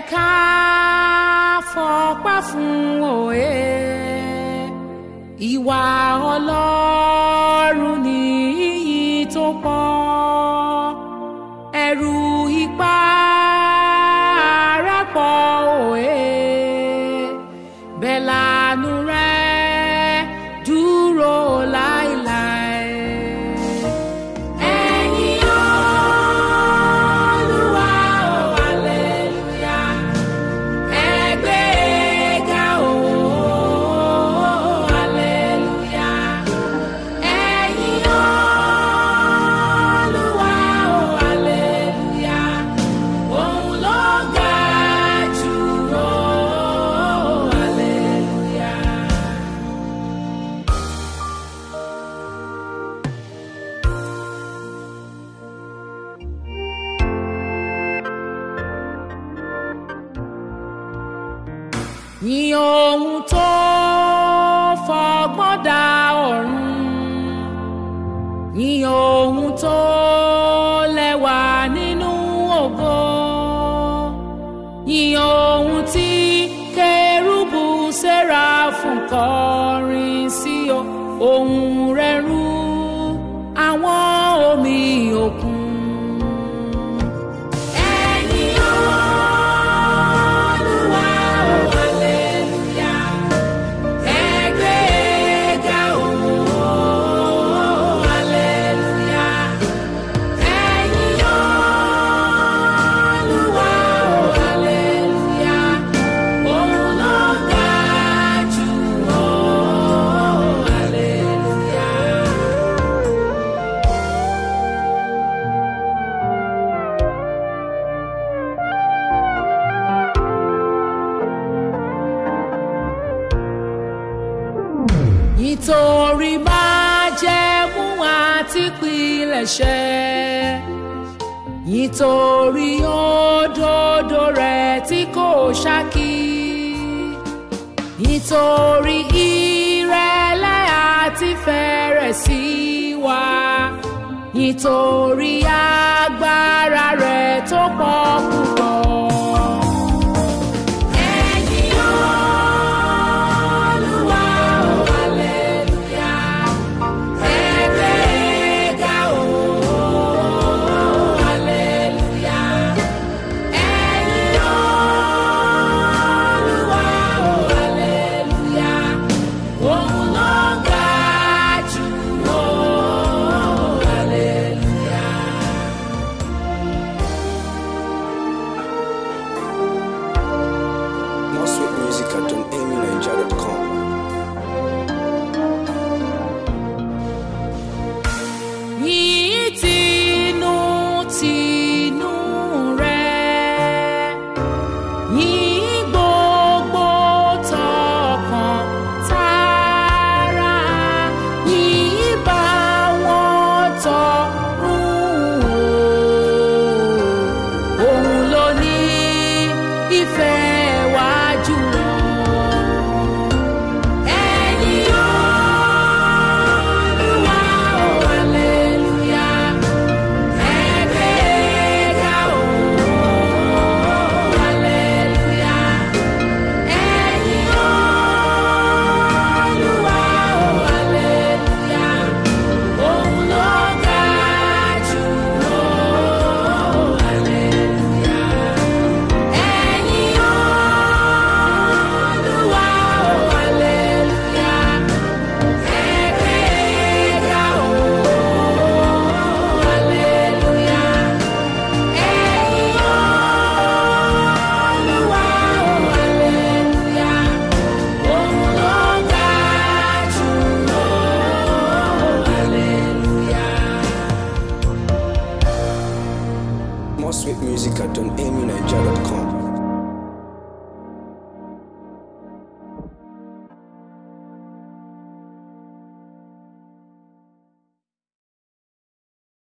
ká fọpẹ́ fún òye ìwà Ọlọ́run ní iyì tó pọ̀ ẹ̀rù ipá rẹ̀ pọ̀ òye bẹ́ẹ̀ lànú rẹ̀ dúró láéláé. Yìn ohun tó fọgbọ́n dá ọ̀run, yìn ohun tó lẹ́wà nínú ògo, yìn ohun tí kérúbù séráfù kọrin sí ohùn rẹ̀ rú àwọn omi òkun. Nítorí májẹ̀mú àti ìpilẹ̀ṣẹ̀, nítorí òdodo rẹ̀ tí kò ṣákí, nítorí ìrẹ̀lẹ̀ àti ìfẹ́ sí wa, nítorí agbára rẹ̀ tó pọ̀ púpọ̀. Ìfẹ́